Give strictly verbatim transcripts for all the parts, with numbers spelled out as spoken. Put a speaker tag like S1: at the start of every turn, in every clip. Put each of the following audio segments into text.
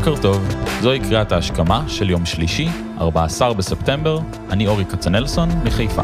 S1: בוקר טוב, זוהי קריאת ההשכמה של יום שלישי, ארבעה עשר בספטמבר, אני אורי כצנלסון מחיפה.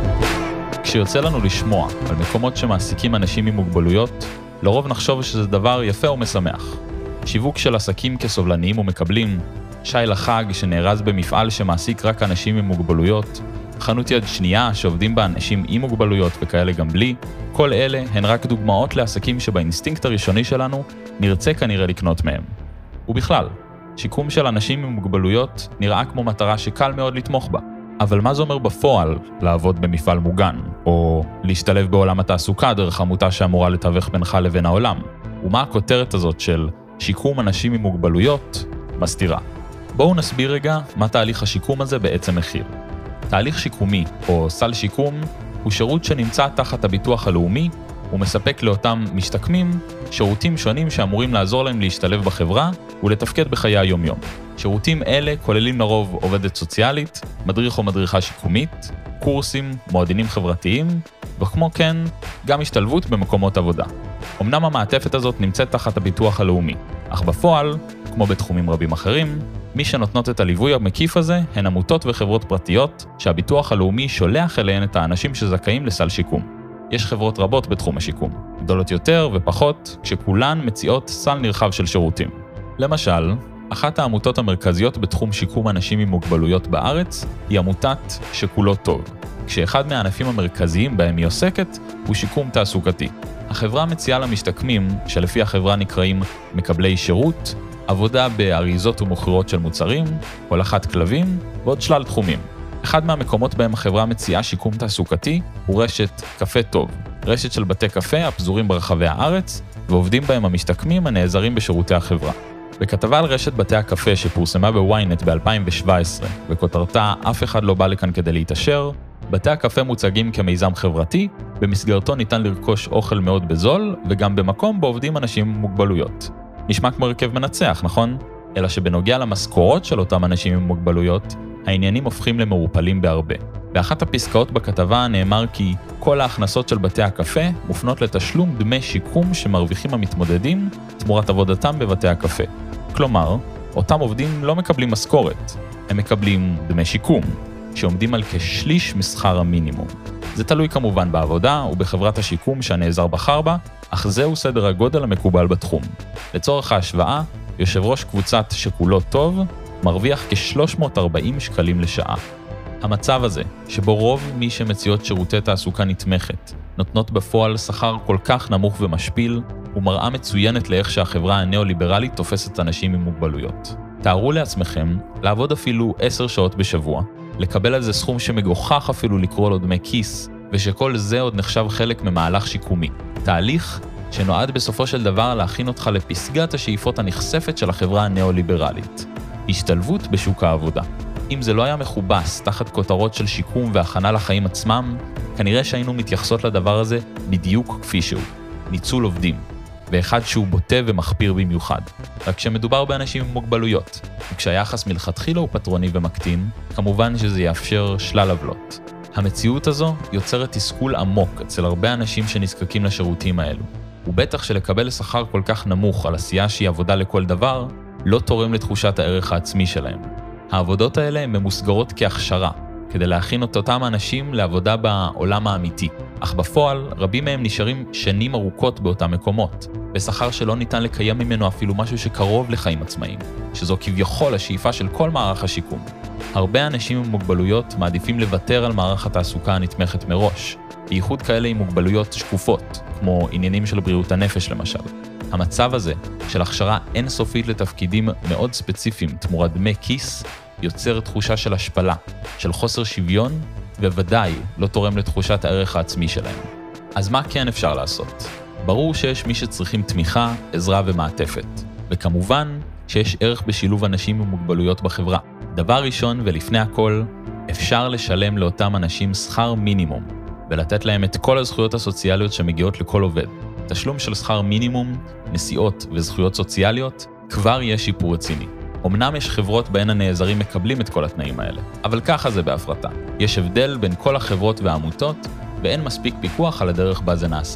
S1: כשיוצא לנו לשמוע על מקומות שמעסיקים אנשים עם מוגבלויות, לרוב נחשוב שזה דבר יפה ומשמח. שיווק של עסקים כסובלניים ומקבלים, שי לחג שנארז במפעל שמעסיק רק אנשים עם מוגבלויות, חנות יד שנייה שעובדים בה אנשים עם מוגבלויות וכאלה גם בלי, כל אלה הן רק דוגמאות לעסקים שבאינסטינקט הראשוני שלנו נרצה כנראה לקנות מהם. ובכלל, שיקום של אנשים עם מוגבלויות נראה כמו מטרה שקל מאוד לתמוך בה. אבל מה זה אומר בפועל לעבוד במפעל מוגן, או להשתלב בעולם התעסוקה דרך עמותה שאמורה לתווך בינך לבין העולם? ומה הכותרת הזאת של שיקום אנשים עם מוגבלויות מסתירה? בואו נסביר רגע מה תהליך השיקום הזה בעצם מכיל. תהליך שיקומי, או סל שיקום, הוא שירות שנמצא תחת הביטוח הלאומי, ומספק לאותם משתקמים שירותים שונים שאמורים לעזור להם להשתלב בחברה ולתפקד בחיי היום-יום. שירותים אלה כוללים לרוב עובדת סוציאלית, מדריך או מדריכה שיקומית, קורסים, מועדונים חברתיים, וכמו כן, גם השתלבות במקומות עבודה. אמנם המעטפת הזאת נמצאת תחת הביטוח הלאומי, אך בפועל, כמו בתחומים רבים אחרים, מי שנותנות את הליווי המקיף הזה הן עמותות וחברות פרטיות שהביטוח הלאומי שולח אליהן את האנשים שזכאים לסל שיקום. יש חברות רבות בתחום השיקום, גדולות יותר ופחות, כשכולן מציעות סל נרחב של שירותים. למשל, אחת העמותות המרכזיות בתחום שיקום אנשים עם מוגבלויות בארץ היא עמותת שכולו טוב, כשאחד מהענפים המרכזיים בהם היא עוסקת הוא שיקום תעסוקתי. החברה מציעה למשתקמים, שלפי החברה נקראים מקבלי שירות, עבודה באריזות ומוכרות של מוצרים, הולכת כלבים ועוד שלל תחומים. אחד מהמקומות בהם החברה מציעה שיקום תעסוקתי הוא רשת קפה טוב, רשת של בתי קפה הפזורים ברחבי הארץ, ועובדים בהם המשתקמים הנעזרים בשירותי החברה. בכתבה על רשת בתי הקפה שפורסמה בוויינט ב-אלפיים שבע עשרה, וכותרתה "אף אחד לא בא לכאן כדי להתאשר", בתי הקפה מוצגים כמיזם חברתי, במסגרתו ניתן לרכוש אוכל מאוד בזול, וגם במקום בו עובדים אנשים עם מוגבלויות. נשמע כמו הרכב מנצח, נכון? אלא שבנוגע למשכורות של אותם אנשים עם מוגבלויות, העניינים הופכים למעורפלים בהרבה. באחת הפסקאות בכתבה נאמר כי כל ההכנסות של בתי הקפה מופנות לתשלום דמי שיקום שמרוויחים המתמודדים תמורת עבודתם בבתי הקפה. כלומר, אותם עובדים לא מקבלים משכורת, הם מקבלים דמי שיקום, שעומדים על כשליש משכר המינימום. זה תלוי כמובן בעבודה ובחברת השיקום שהנעזר בחר בה, אך זהו סדר הגודל המקובל בתחום. לצורך ההשוואה, יושב ראש קבוצת שכולו טוב מרוויח כ-שלוש מאות וארבעים שקלים לשעה. המצב הזה, שבו רוב מי שמציעות שירותי תעסוקה נתמכת, נותנות בפועל שכר כל כך נמוך ומשפיל, הוא מראה מצוינת לאיך שהחברה הנאו-ליברלית תופסת אנשים עם מוגבלויות. תארו לעצמכם לעבוד אפילו עשר שעות בשבוע, לקבל על זה סכום שמגוחך אפילו לקרוא לו דמי כיס, ושכל זה עוד נחשב חלק ממהלך שיקומי. תהליך שנועד בסופו של דבר להכין אותך לפסגת השאיפות הנחשפת של החברה הנאו-ליברלית. השתלבות בשוק העבודה. אם זה לא היה מחובס תחת כותרות של שיקום והכנה לחיים עצמם, כנראה שהיינו מתייחסות לדבר הזה בדיוק כפי שהוא. ניצול עובדים. ואחד שהוא בוטה ומחפיר במיוחד. רק כשמדובר באנשים עם מוגבלויות, וכשהיחס מלכתחילה הוא פטרוני ומקטין, כמובן שזה יאפשר שלל עוולות. המציאות הזו יוצרת תסכול עמוק אצל הרבה אנשים שנזקקים לשירותים האלו. ובטח שלקבל שכר כל כך נמוך על עשייה שהיא עבודה לכל דבר, לא תורם לתחושת הערך העצמי שלהם. העבודות האלה הן ממוסגרות כהכשרה, כדי להכין את אותם אנשים לעבודה בעולם האמיתי. אך בפועל, רבים מהם נשארים שנים ארוכות באותם מקומות, בשכר שלא ניתן לקיים ממנו אפילו משהו שקרוב לחיים עצמאיים, שזו כביכול השאיפה של כל מערך השיקום. הרבה אנשים עם מוגבלויות מעדיפים לוותר על מערך התעסוקה הנתמכת מראש, בייחוד כאלה עם מוגבלויות שקופות, כמו עניינים של בריאות הנפש למשל. המצב הזה, של הכשרה אינסופית לתפקידים מאוד ספציפיים תמורת דמי כיס, יוצר תחושה של השפלה, של חוסר שוויון, וודאי לא תורם לתחושת הערך העצמי שלהם. אז מה כן אפשר לעשות? ברור שיש מי שצריכים תמיכה, עזרה ומעטפת, וכמובן שיש ערך בשילוב אנשים עם מוגבלויות בחברה. דבר ראשון ולפני הכל, אפשר לשלם לאותם אנשים שכר מינימום, ולתת להם את כל הזכויות הסוציאליות שמגיעות לכל עובד. תשלום של שכר מינימום, נסיעות וזכויות סוציאליות, כבר יש שיפור רציני. אמנם יש חברות בהן הנעזרים מקבלים את כל התנאים האלה, אבל ככה זה בהפרטה. יש הבדל בין כל החברות והעמותות, ואין מספיק פיקוח על הדרך בה זה נעשה.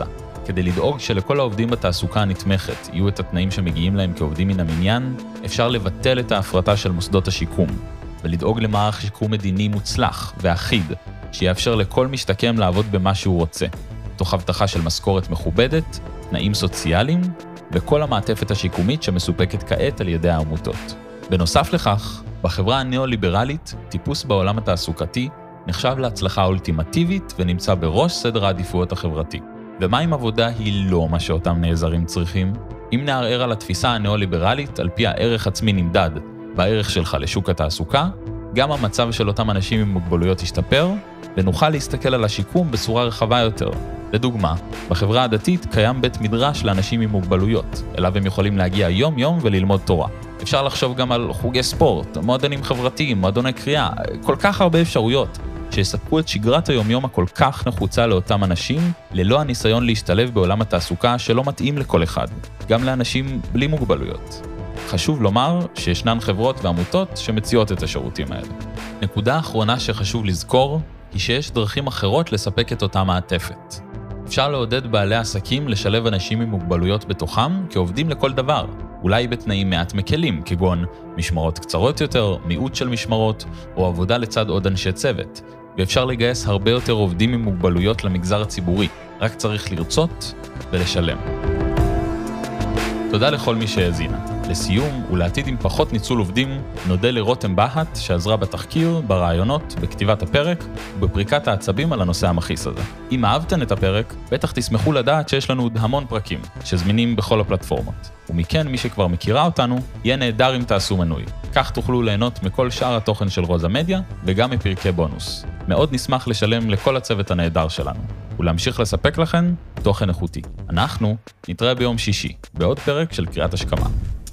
S1: כדי לדאוג שלכל העובדים בתעסוקה הנתמכת יהיו את התנאים שמגיעים להם כעובדים מן המניין, אפשר לבטל את ההפרטה של מוסדות השיקום, ולדאוג למערך שיקום מדיני מוצלח ואחיד, שיאפשר לכל משתקם לעבוד במה שהוא רוצה, תוך הבטחה של משכורת מכובדת, תנאים סוציאליים, וכל המעטפת השיקומית שמסופקת כעת על ידי העמותות. בנוסף לכך, בחברה הנאו-ליברלית, טיפוס בעולם התעסוקתי נחשב להצלחה אולטימטיבית ונמצא בראש סדר העדיפויות החברתי. ומה אם עבודה היא לא מה שאותם נעזרים צריכים? אם נערער על התפיסה הנאו-ליברלית על פי הערך עצמי נמדד בערך שלך לשוק התעסוקה, גם המצב של אותם אנשים עם מוגבלויות ישתפר, ונוכל להסתכל על השיקום בצורה רחבה יותר. לדוגמה, בחברה הדתית קיים בית מדרש לאנשים עם מוגבלויות, אליו הם יכולים להגיע יום-יום וללמוד תורה. אפשר לחשוב גם על חוגי ספורט, מועדונים חברתיים, מועדוני קריאה, כל כך הרבה אפשרויות, שיספקו את שגרת היומיום הכל כך נחוצה לאותם אנשים, ללא הניסיון להשתלב בעולם התעסוקה שלא מתאים לכל אחד, גם לאנשים בלי מוגבלויות. חשוב לומר שישנן חברות ועמותות שמציעות את השירותים האלה. נקודה אחרונה שחשוב לזכור, היא שיש דרכים אחרות לספק את אותה מעטפת. אפשר לעודד בעלי עסקים לשלב אנשים עם מוגבלויות בתוכם כעובדים לכל דבר, אולי בתנאים מעט מקלים, כגון משמרות קצרות יותר, מיעוט של משמרות, או עבודה לצד עוד אנשי צוות. ואפשר לגייס הרבה יותר עובדים עם מוגבלויות למגזר הציבורי, רק צריך לרצות ולשלם. תודה לכל מי שהאזינה. לסיום, ולעתיד עם פחות ניצול עובדים, נודה לרותם בהט שעזרה בתחקיר, ברעיונות, בכתיבת הפרק ובפריקת העצבים על הנושא המכעיס הזה. אם אהבתן את הפרק, בטח תשמחו לדעת שיש לנו עוד המון פרקים שזמינים בכל הפלטפורמות. ומכן מי שכבר מכירה אותנו, יהיה נהדר אם תעשו מנוי. כך תוכלו ליהנות מכל שאר התוכן של רוזה מדיה וגם מפרקי בונוס. מאוד נשמח לשלם לכל הצוות הנהדר שלנו ולהמשיך לספק לכן תוכן איכותי. אנחנו נתראה ביום שישי בעוד פרק של קריאת השכמה.